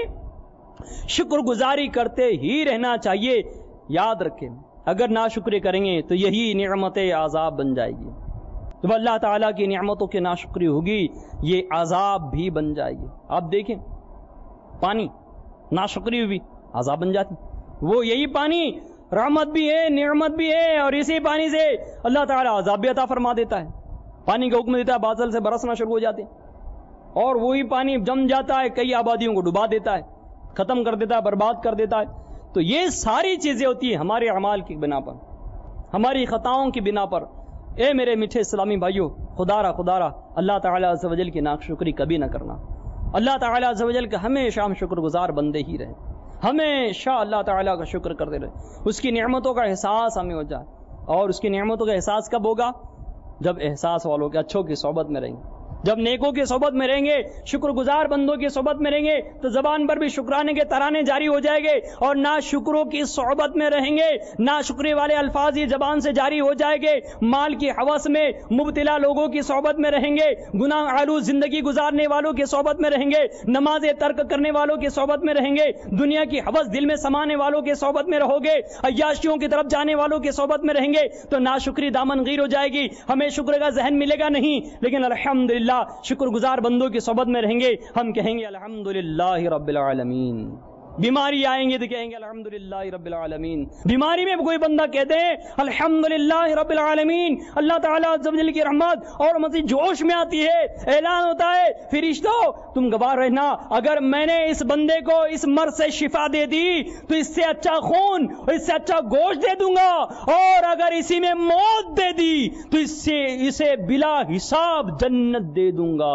شکر گزاری کرتے ہی رہنا چاہیے. یاد رکھیں اگر ناشکری کریں گے تو یہی نعمت عذاب بن جائے گی. جب اللہ تعالیٰ کی نعمتوں کی ناشکری ہوگی یہ عذاب بھی بن جائے گی. آپ دیکھیں پانی ناشکری ہوئی عذاب بن جاتی. وہ یہی پانی رحمت بھی ہے، نعمت بھی ہے، اور اسی پانی سے اللہ تعالیٰ عذاب بھی عطا فرما دیتا ہے. پانی کا حکم دیتا ہے بادل سے برسنا شروع ہو جاتے ہیں، اور وہی پانی جم جاتا ہے، کئی آبادیوں کو ڈبا دیتا ہے، ختم کر دیتا ہے، برباد کر دیتا ہے. تو یہ ساری چیزیں ہوتی ہیں ہمارے اعمال کی بنا پر، ہماری خطاؤں کی بنا پر. اے میرے میٹھے اسلامی بھائیوں، خدا را اللہ تعالیٰ عز و جل کی ناشکری کبھی نہ کرنا. اللہ تعالیٰ عز و جل کا ہمیشہ ہم شکر گزار بندے ہی رہیں، ہمیشہ اللہ تعالیٰ کا شکر کرتے رہیں، اس کی نعمتوں کا احساس ہمیں ہو جائے. اور اس کی نعمتوں کا احساس کب ہوگا؟ جب احساس والوں کے اچھوں کی صحبت میں رہیں گے، جب نیکوں کی صحبت میں رہیں گے، شکر گزار بندوں کی صحبت میں رہیں گے تو زبان پر بھی شکرانے کے ترانے جاری ہو جائے گے. اور نا شکروں کی صحبت میں رہیں گے، نا شکری والے الفاظ یہ زبان سے جاری ہو جائے گے. مال کی ہوس میں مبتلا لوگوں کی صحبت میں رہیں گے، گناہ آلود زندگی گزارنے والوں کی صحبت میں رہیں گے، نماز ترک کرنے والوں کی صحبت میں رہیں گے، دنیا کی ہوس دل میں سمانے والوں کی صحبت میں رہو گے، عیاشیوں کی طرف جانے والوں کی صحبت میں رہیں گے تو نا شکری دامن گیر ہو جائے گی. ہمیں شکر کا ذہن ملے گا نہیں، لیکن الحمدللہ شکر گزار بندوں کی صحبت میں رہیں گے، ہم کہیں گے الحمدللہ رب العالمین. بیماری آئیں گے تو کہیں گے الحمدللہ رب العالمین. بیماری میں کوئی بندہ کہتے ہیں الحمدللہ رب العالمین، اللہ تعالیٰ عز و جل کی رحمت اور مزید جوش میں آتی ہے. اعلان ہوتا ہے فرشتوں تم گواہ رہنا، اگر میں نے اس بندے کو اس مرض سے شفا دے دی تو اس سے اچھا خون اور اس سے اچھا گوشت دے دوں گا، اور اگر اسی میں موت دے دی تو اسے بلا حساب جنت دے دوں گا.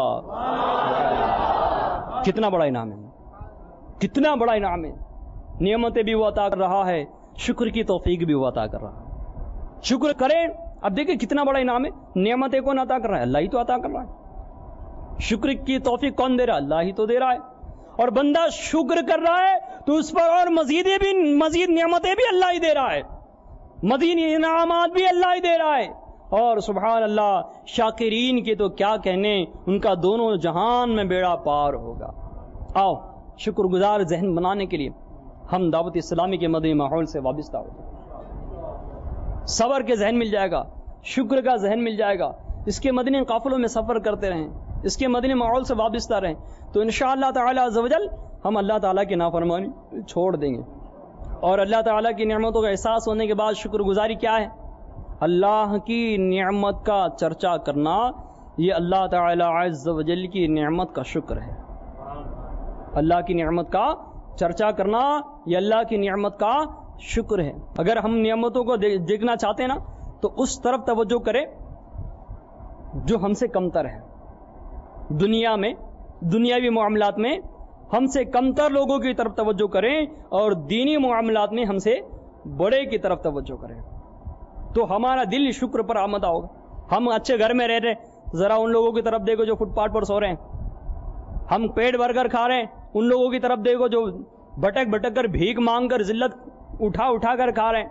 کتنا بڑا انعام ہے، کتنا بڑا انعام ہے. نعمتیں بھی وہ عطا کر رہا ہے، شکر کی توفیق بھی وہ عطا کر رہا ہے. شکر کریں. اب دیکھیں کتنا بڑا انعام ہے. نعمتیں کون عطا کر رہا ہے؟ اللہ ہی تو عطا کر رہا ہے. شکر کی توفیق کون دے رہا ہے؟ اللہ ہی تو دے رہا ہے. اور بندہ شکر کر رہا ہے تو اس پر اور مزید نعمتیں بھی اللہ ہی دے رہا ہے، مزید انعامات بھی اللہ ہی دے رہا ہے. اور سبحان اللہ شاکرین کے تو کیا کہنے، ان کا دونوں جہان میں بیڑا پار ہوگا. آؤ شکر گزار ذہن بنانے کے لیے ہم دعوت اسلامی کے مدنی ماحول سے وابستہ ہو جائیں. صبر کے ذہن مل جائے گا, شکر کا ذہن مل جائے گا, اس کے مدنی قافلوں میں سفر کرتے رہیں, اس کے مدنی ماحول سے وابستہ رہیں, تو انشاءاللہ تعالی عز و جل ہم اللہ تعالیٰ کی نافرمانی چھوڑ دیں گے. اور اللہ تعالیٰ کی نعمتوں کا احساس ہونے کے بعد شکر گزاری کیا ہے؟ اللہ کی نعمت کا چرچا کرنا, یہ اللہ تعالیٰ عز و جل کی نعمت کا شکر ہے. اللہ کی نعمت کا چرچا کرنا یہ اللہ کی نعمت کا شکر ہے. اگر ہم نعمتوں کو دیکھنا چاہتے ہیں نا تو اس طرف توجہ کریں جو ہم سے کمتر ہے. دنیا میں, دنیاوی معاملات میں ہم سے کمتر لوگوں کی طرف توجہ کریں اور دینی معاملات میں ہم سے بڑے کی طرف توجہ کریں, تو ہمارا دل شکر پر آمدہ ہوگا. ہم اچھے گھر میں رہ رہے, ذرا ان لوگوں کی طرف دیکھو جو فٹ پاتھ پر سو رہے ہیں. ہم پیٹ بھر کر کھا رہے ہیں, ان لوگوں کی طرف دیکھو جو بھٹک بھٹک کر بھیک مانگ کر ذلت اٹھا کر کھا رہے ہیں.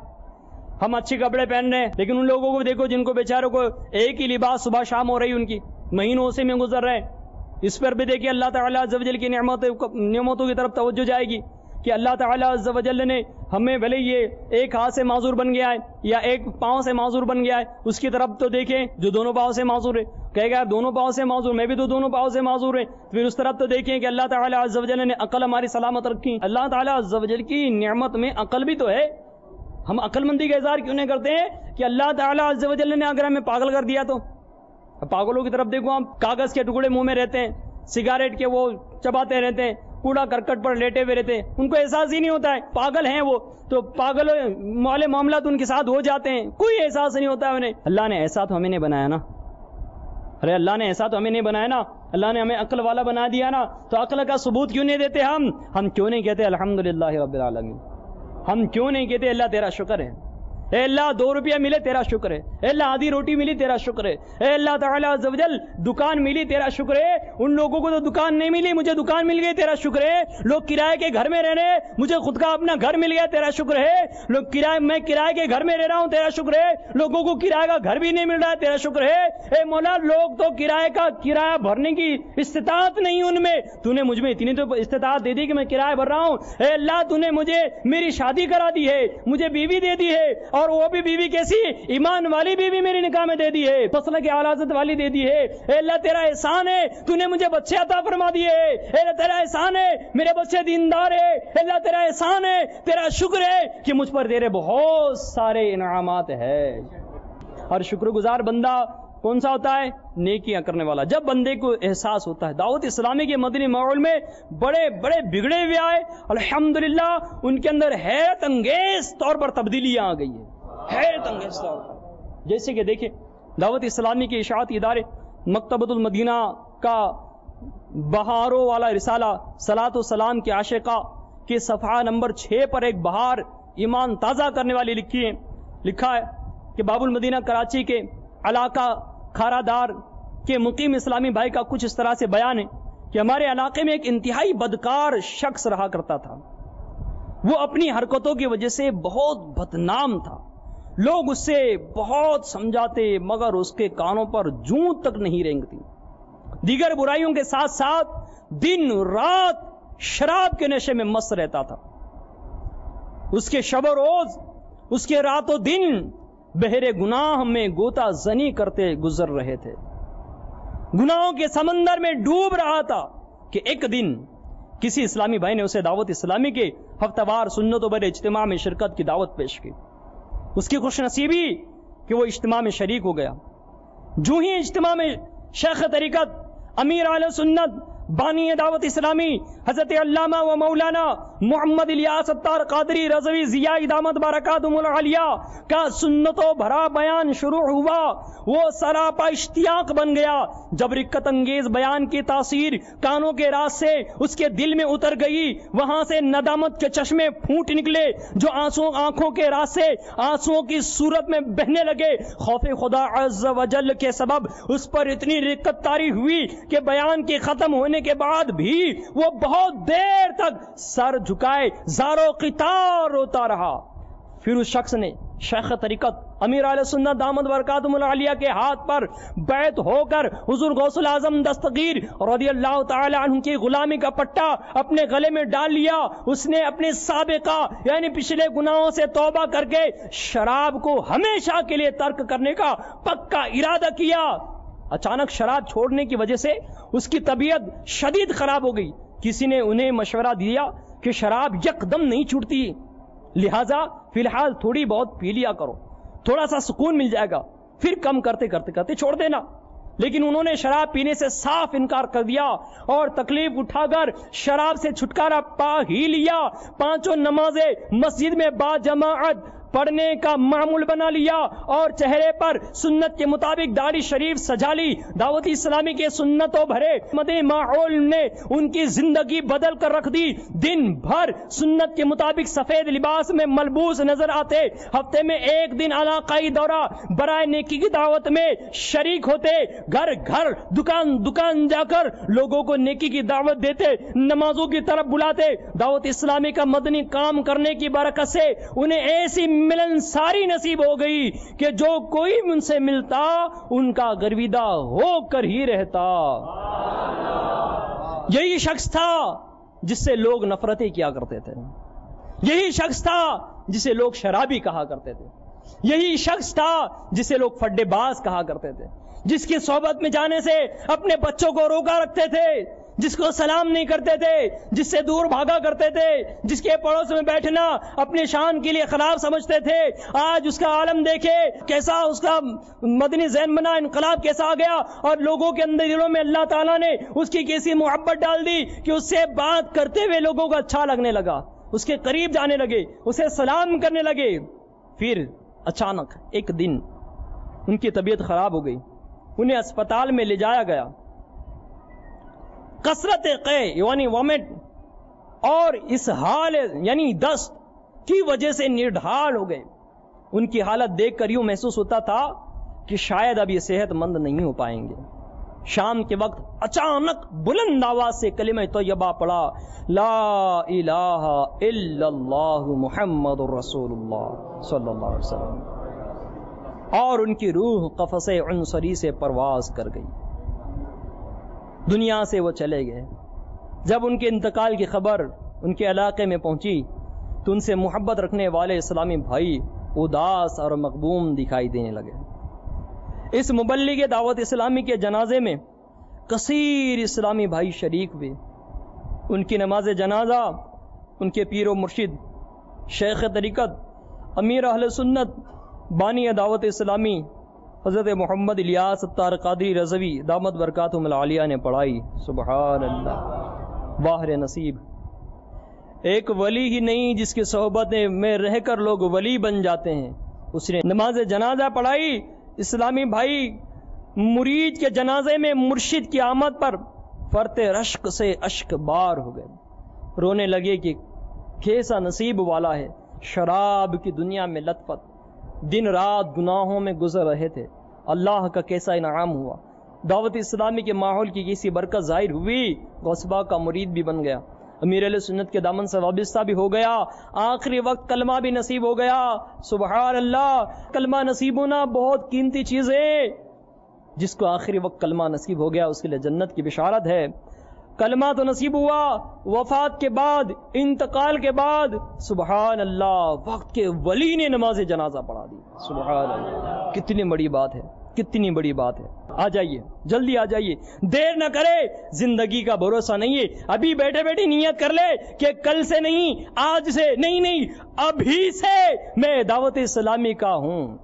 ہم اچھے کپڑے پہن رہے ہیں, لیکن ان لوگوں کو دیکھو جن کو بیچاروں کو ایک ہی لباس صبح شام ہو رہی, ان کی مہینوں سے میں گزر رہے ہیں. اس پر بھی دیکھیے اللہ تعالیٰ عز و جل کی نعمتوں کی طرف توجہ جائے گی کہ اللہ تعالیٰ عز و جل نے ہمیں بھلے یہ ایک ہاتھ سے معذور بن گیا ہے یا ایک پاؤں سے معذور بن گیا ہے, اس کی طرف تو دیکھیں جو دونوں پاؤں سے معذور ہے, کہے گا دونوں پاؤں سے معذور, میں بھی تو دونوں پاؤں سے معذور ہے. پھر اس طرف تو دیکھیں کہ اللہ تعالیٰ عز و جل نے عقل ہماری سلامت رکھی. اللہ تعالیٰ عز و جل کی نعمت میں عقل بھی تو ہے. ہم عقل مندی کا اظہار کیوں نہیں کرتے ہیں کہ اللہ تعالیٰ عز و جل نے اگر ہمیں پاگل کر دیا تو پاگلوں کی طرف دیکھو, ہم کاغذ کے ٹکڑے منہ میں رہتے ہیں, سگریٹ کے وہ چباتے رہتے ہیں, کوڑا کرکٹ پر لیٹے ہوئے رہتے ہیں, ان کو احساس ہی نہیں ہوتا ہے. پاگل ہیں وہ تو پاگل والے معاملات ان کے ساتھ ہو جاتے ہیں, کوئی احساس نہیں ہوتا ہے انہیں. اللہ نے ایسا تو ہمیں نہیں بنایا نا, ارے اللہ نے ایسا تو ہمیں نہیں بنایا نا, اللہ نے ہمیں عقل والا بنا دیا نا, تو عقل کا ثبوت کیوں نہیں دیتے ہم کیوں نہیں کہتے الحمدللہ رب العالمین؟ ہم کیوں نہیں کہتے اللہ تیرا شکر ہے, اے اللہ 2 روپیہ ملے تیرا شکر ہے, اے اللہ آدھی روٹی ملی تیرا شکر ہے, اے اللہ تعالیٰ عز و جل دکان ملی تیرا شکر ہے. ان لوگوں کو تو دکان نہیں ملی, مجھے دکان مل گئی تیرا شکر ہے. لوگ کرائے کے گھر میں رہ رہے, مجھے خود کا اپنا گھر مل گیا تیرا شکر ہے. میں کرائے کے گھر میں رہ رہا ہوں تیرا شکر ہے. لوگوں کو کرائے کا گھر بھی نہیں مل رہا ہے تیرا شکر ہے. اے مولا لوگ تو کرایہ بھرنے کی استطاعت نہیں ان میں, تو نے مجھ میں اتنی تو استطاعت دے دی کہ میں کرایہ بھر رہا ہوں. اے اللہ تو نے مجھے میری شادی کرا دی ہے, مجھے بیوی دے دی ہے, اور وہ بھی بیوی کیسی, ایمان والی بیوی میری نکاح میں دے دی ہے, فصل کے اعلیٰ والی دے دی ہے. اے اللہ تیرا احسان ہے تو نے مجھے بچے عطا فرما دیے. اے اللہ تیرا احسان ہے میرے بچے دیندار ہے. اے اللہ تیرا احسان ہے, تیرا شکر ہے کہ مجھ پر تیرے بہت سارے انعامات ہے. اور شکر گزار بندہ کون سا ہوتا ہے؟ نیکیاں کرنے والا. جب بندے کو احساس ہوتا ہے دعوت اسلامی کے مدنی ماحول میں بڑے بڑے بگڑے ہوئے آئے, الحمدللہ ان کے اندر حیرت انگیز طور پر تبدیلیاں آ گئی ہیں, حیرت انگیز طور پر. جیسے کہ دیکھیں دعوت اسلامی کے اشاعتی ادارے مکتبۃ المدینہ کا بہاروں والا رسالہ صلاۃ و سلام کے عاشقہ کے صفحہ نمبر 6 پر ایک بہار ایمان تازہ کرنے والی لکھا ہے کہ باب المدینہ کراچی کے علاقہ کھارادار کے مقیم اسلامی بھائی کا کچھ اس طرح سے بیان ہے کہ ہمارے علاقے میں ایک انتہائی بدکار شخص رہا کرتا تھا. وہ اپنی حرکتوں کی وجہ سے بہت بدنام تھا. لوگ اس سے بہت سمجھاتے مگر اس کے کانوں پر جوں تک نہیں رینگتی. دیگر برائیوں کے ساتھ ساتھ دن رات شراب کے نشے میں مست رہتا تھا. اس کے شب و روز, اس کے رات و دن بحر گناہ میں غوطہ زنی کرتے گزر رہے تھے. گناہوں کے سمندر میں ڈوب رہا تھا کہ ایک دن کسی اسلامی بھائی نے اسے دعوت اسلامی کے ہفتہ وار سنتوں پر اجتماع میں شرکت کی دعوت پیش کی. اس کی خوش نصیبی کہ وہ اجتماع میں شریک ہو گیا. جو ہی اجتماع میں شیخ طریقت امیر اہل سنت بانی دعوت اسلامی حضرت علامہ و مولانا محمد الیاس اتار قادری رضوی ضیاء دامت برکاتہم العالیہ کا سنتوں بھرا بیان شروع ہوا, وہ سراپا اشتیاق بن گیا. جب رکت انگیز بیان کی تاثیر کانوں کے راز سے اس کے دل میں اتر گئی, وہاں سے ندامت کے چشمے پھوٹ نکلے جو آنکھوں کے راز سے آنسوؤں کی صورت میں بہنے لگے. خوف خدا عز و جل کے سبب اس پر اتنی رکت طاری ہوئی کہ بیان کے ختم ہونے کے بعد بھی وہ بہت دیر تک سر جھکائے زارو قطار روتا رہا. پھر اس شخص نے شیخ طریقت امیر اہل سنت دامت برکاتہم العالیہ کے ہاتھ پر بیعت ہو کر حضور غوث الاعظم دستگیر رضی اللہ تعالی عنہ کی غلامی کا پٹا اپنے گلے میں ڈال لیا. اس نے اپنے سابقہ یعنی پچھلے گناہوں سے توبہ کر کے شراب کو ہمیشہ کے لیے ترک کرنے کا پکا ارادہ کیا. اچانک شراب چھوڑنے کی وجہ سے اس کی طبیعت شدید خراب ہو گئی. کسی نے انہیں مشورہ دیا کہ شراب یکدم نہیں چھوٹتی، لہذا فی الحال تھوڑی بہت پی لیا کرو، تھوڑا سا سکون مل جائے گا، پھر کم کرتے کرتے کرتے چھوڑ دینا. لیکن انہوں نے شراب پینے سے صاف انکار کر دیا اور تکلیف اٹھا کر شراب سے چھٹکارا پا ہی لیا. 5 نمازیں مسجد میں با جماعت پڑھنے کا معمول بنا لیا اور چہرے پر سنت کے مطابق داڑھی شریف سجا لی. دعوت اسلامی کے سنتوں بھرے مدنی ماحول نے ان کی زندگی بدل کر رکھ دی. دن بھر سنت کے مطابق سفید لباس میں ملبوس نظر آتے، ہفتے میں 1 دن علاقائی دورہ برائے نیکی کی دعوت میں شریک ہوتے، گھر گھر دکان دکان جا کر لوگوں کو نیکی کی دعوت دیتے، نمازوں کی طرف بلاتے. دعوت اسلامی کا مدنی کام کرنے کی برکت سے انہیں ایسی ملن ساری نصیب ہو گئی کہ جو کوئی ان سے ملتا ان کا گرویدہ ہو کر ہی رہتا. یہی شخص تھا جس سے لوگ نفرتیں کیا کرتے تھے، یہی شخص تھا جسے لوگ شرابی کہا کرتے تھے، یہی شخص تھا جسے لوگ فڈے باز کہا کرتے تھے، جس کی صحبت میں جانے سے اپنے بچوں کو روکا رکھتے تھے، جس کو سلام نہیں کرتے تھے، جس سے دور بھاگا کرتے تھے، جس کے پڑوس میں بیٹھنا اپنے شان کے لیے خراب سمجھتے تھے. آج اس کا عالم دیکھے کیسا اس کا مدنی ذہن بنا، انقلاب کیسا آ گیا اور لوگوں کے اندر دلوں میں اللہ تعالیٰ نے اس کی کیسی محبت ڈال دی کہ اس سے بات کرتے ہوئے لوگوں کو اچھا لگنے لگا، اس کے قریب جانے لگے، اسے سلام کرنے لگے. پھر اچانک ایک دن ان کی طبیعت خراب ہو گئی، انہیں اسپتال میں لے جایا گیا. کثرت قے یعنی وامٹ اور اس حال یعنی دست کی وجہ سے نڈھال ہو گئے. ان کی حالت دیکھ کر یوں محسوس ہوتا تھا کہ شاید اب یہ صحت مند نہیں ہو پائیں گے. شام کے وقت اچانک بلند آواز سے کلمہ طیبہ پڑھا، لا الہ الا اللہ محمد رسول اللہ صلی اللہ علیہ وسلم، اور ان کی روح قفس عنصری سے پرواز کر گئی، دنیا سے وہ چلے گئے. جب ان کے انتقال کی خبر ان کے علاقے میں پہنچی تو ان سے محبت رکھنے والے اسلامی بھائی اداس اور مغبوم دکھائی دینے لگے. اس مبلغ دعوت اسلامی کے جنازے میں کثیر اسلامی بھائی شریک ہوئے. ان کی نماز جنازہ ان کے پیر و مرشد شیخ طریقت امیر اہل سنت بانی دعوت اسلامی حضرت محمد الیاس ستار قادری رضوی دامت برکاتہم العالیہ نے پڑھائی. سبحان اللہ، واہر نصیب. ایک ولی ہی نہیں جس کی صحبت میں رہ کر لوگ ولی بن جاتے ہیں، اس نے نماز جنازہ پڑھائی. اسلامی بھائی مرید کے جنازے میں مرشد کی آمد پر فرت رشک سے اشک بار ہو گئے، رونے لگے کہ کیسا نصیب والا ہے. شراب کی دنیا میں لطفت، دن رات گناہوں میں گزر رہے تھے، اللہ کا کیسا انعام ہوا. دعوت اسلامی کے ماحول کی کیسی برکت ظاہر ہوئی، غصبہ کا مرید بھی بن گیا، امیر علیہ سنت کے دامن سے وابستہ بھی ہو گیا، آخری وقت کلمہ بھی نصیب ہو گیا. سبحان اللہ، کلمہ نصیب ہونا بہت قیمتی چیز ہے. جس کو آخری وقت کلمہ نصیب ہو گیا اس کے لیے جنت کی بشارت ہے. کلمہ تو نصیب ہوا، وفات کے بعد، انتقال کے بعد سبحان اللہ وقت کے ولی نے نماز جنازہ پڑھا دی. سبحان اللہ، کتنی بڑی بات ہے، کتنی بڑی بات ہے. آ جائیے، جلدی آ جائیے، دیر نہ کرے. زندگی کا بھروسہ نہیں ہے. ابھی بیٹھے بیٹھے نیت کر لے کہ کل سے نہیں، آج سے نہیں، ابھی سے میں دعوت اسلامی کا ہوں.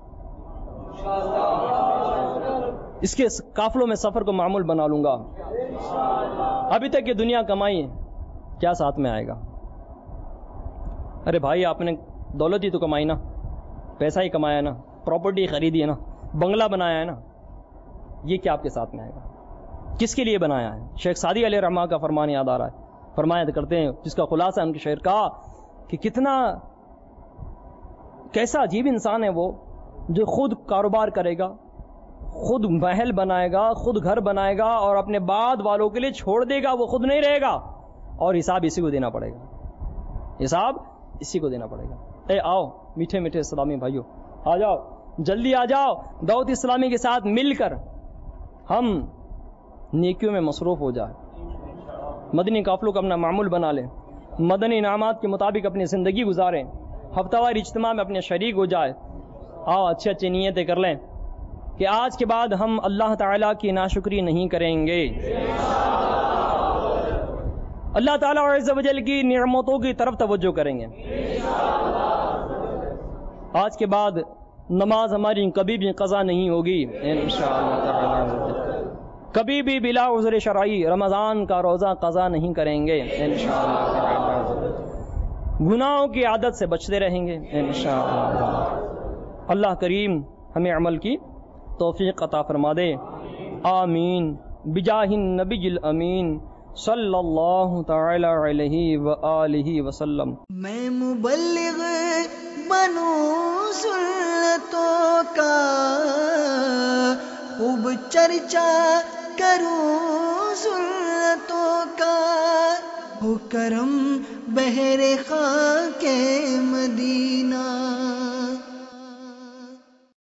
اس کے قافلوں میں سفر کو معمول بنا لوں گا. ابھی تک یہ دنیا کمائی ہے، کیا ساتھ میں آئے گا؟ ارے بھائی آپ نے دولت ہی تو کمائی نا، پیسہ ہی کمایا نا، پراپرٹی خریدی ہے نا، بنگلہ بنایا ہے نا، یہ کیا آپ کے ساتھ میں آئے گا؟ کس کے لیے بنایا ہے؟ شیخ سعدی علیہ رحمہ کا فرمان یاد آ رہا ہے، فرمایا کرتے ہیں جس کا خلاصہ ان کے شعر کا کہ کیسا عجیب انسان ہے وہ جو خود کاروبار کرے گا، خود محل بنائے گا، خود گھر بنائے گا اور اپنے بعد والوں کے لیے چھوڑ دے گا، وہ خود نہیں رہے گا اور حساب اسی کو دینا پڑے گا، حساب اسی کو دینا پڑے گا. اے آؤ میٹھے میٹھے اسلامی بھائیوں، آ جاؤ، جلدی آ جاؤ، دعوت اسلامی کے ساتھ مل کر ہم نیکیوں میں مصروف ہو جائیں، مدنی قافلوں کا اپنا معمول بنا لیں، مدنی انعامات کے مطابق اپنی زندگی گزاریں، ہفتہ وار اجتماع میں اپنے شریک ہو جائے. آؤ اچھی اچھی نیتیں کر لیں کہ آج کے بعد ہم اللہ تعالیٰ کی ناشکری نہیں کریں گے، اللہ تعالیٰ عز و جل کی نعمتوں کی طرف توجہ کریں گے. آج کے بعد نماز ہماری کبھی بھی قضا نہیں ہوگی انشاءاللہ تعالیٰ، کبھی بھی بلا عذر شرعی رمضان کا روزہ قضا نہیں کریں گے انشاءاللہ تعالیٰ، گناہوں کی عادت سے بچتے رہیں گے انشاءاللہ. اللہ کریم ہمیں عمل کی توفیق عطا فرما دے، آمین بجاہ النبی الامین صلی اللہ تعالی علیہ وآلہ وسلم. میں مبلغ بنوں سنتوں کا، خوب چرچا کروں سنتوں کا، ہو کرم بہر خاک مدینہ.